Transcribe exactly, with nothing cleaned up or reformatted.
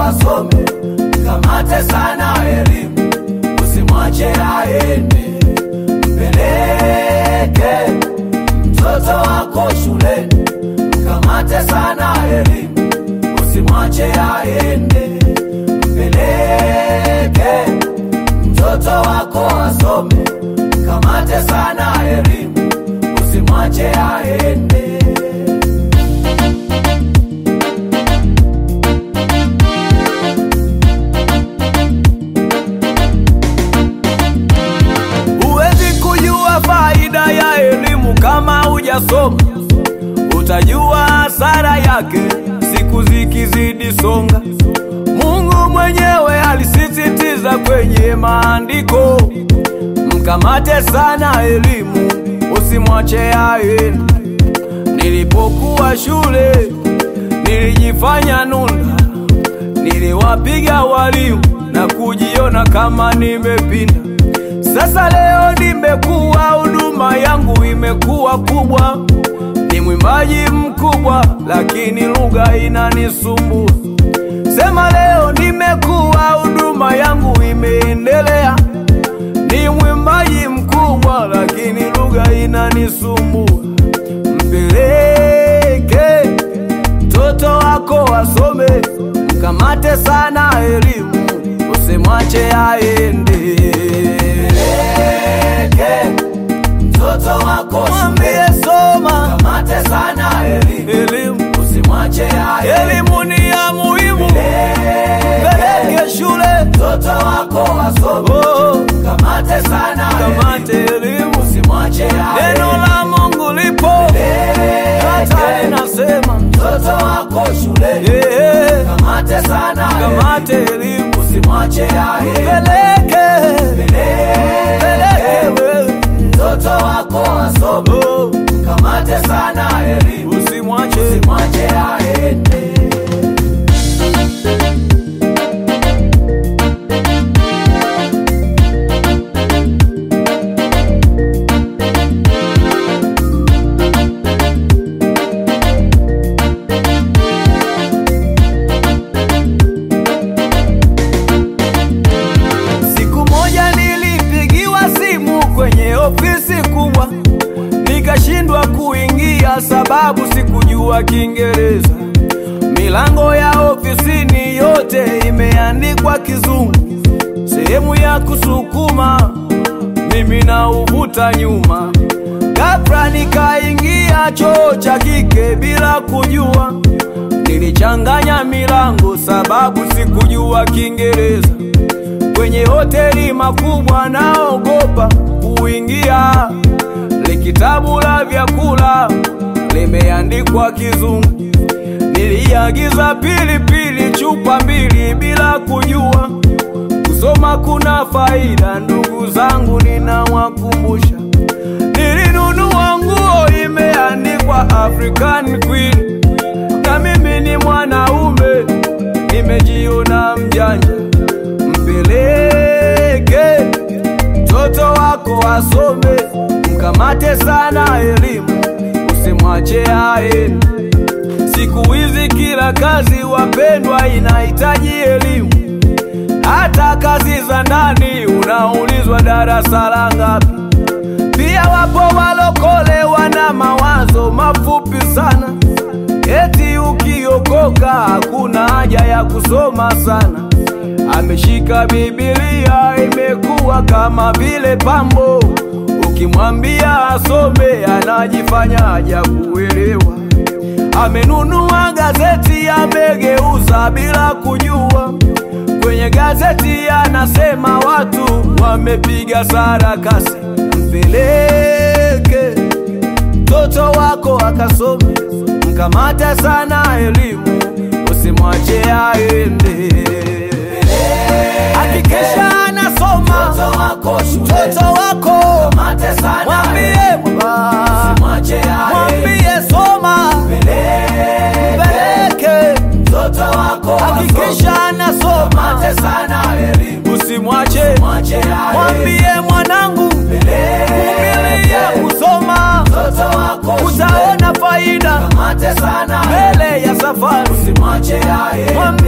asome, mkamate sana elimu, usimwache aende. Mpeleke mtoto wako shuleni, mkamate sana elimu, usimwache aende. Mpeleke mtoto wako asome, mkamate sana elimu, usimwache aende. Huwezi kujua faida ya elimu kama hujasoma, utajua hasara yake siku zikizidi songa. Mungu mwenyewe alisisitiza kwenye maandiko, mkamate sana elimu, usimwache aende. Nilipokuwa shule nilijifanya nunda, niliwapiga walimu na kujiona kama nimepinda. Sasa leo nimekuwa, huduma yangu imekuwa kubwa, ni mwimbaji mkubwa lakini lugha inanisumbua. Sema leo nimekuwa, huduma yangu imeendelea, ni mwimbaji mkubwa lakini lugha inanisumbua. Mpeleke mtoto wako asome, mkamate sana elimu, usimwache aende. Mpeleke mtoto wako shuleni, soma, mkamate sana elimu, elimu, usimwache aende. Elimu ni ya muhimu, mpeleke shule, mtoto wako asome, oh, mkamate sana mkamate elimu, usimwache aende. Neno la Mungu lipo, hata linasema mtoto wako shuleni, yeah, mkamate sana mkamate elimu, usimwache aende. Mpeleke mpeleke mtoto wako asome, oh, mkamate sana elimu, usimwache usimwache aende. Ofisi kubwa nikashindwa kuingia sababu sikujua Kiingereza. Milango ya ofisini yote imeandikwa Kizungu, sehemu ya kusukuma mimi na uvuta nyuma. Ghafla nikaingia choo cha kike bila kujua, nilichanganya milango sababu sikujua Kiingereza. Kwenye hoteli makubwa naogopa kuingia, le kitabu la vyakula limeandikwa Kizungu. Niliagiza pilipili chupa mbili bila kujua kusoma kuna faida. Ndugu zangu ninawakumbusha, nilinunua nguo imeandikwa African Queen, na mimi ni mwanaume nimejiona mjanja. Mpeleke mtoto wako asome, mkamate sana elimu, usimwache aende. Siku hizi kila kazi wapendwa inahitaji elimu, hata kazi za ndani unaulizwa darasa la ngapi. Pia wapo walokole wana mawazo mafupi sana, eti ukiokoka hakuna haja ya kusoma sana. Ameshika Biblia imekuwa kama vile pambo, ukimwambia asome anajifanya haja kuelewa. Amenunua gazeti amegeuza bila kujua, kwenye gazeti anasema watu wamepiga sarakasi. Mpeleke mtoto wako akasome, mkamate sana elimu, usimwache aende. Hakikisha anasoma mtoto wako shuleni, mtoto wako mkamate sana, mwambie usimwache aende. Mwambie soma, mpeleke mtoto wako, hakikisha anasoma, mkamate sana elimu, usimwache aende. Mwambie mwanangu, vumilia kusoma, mtoto wako utaona faida mbele ya safari, usimwache aende.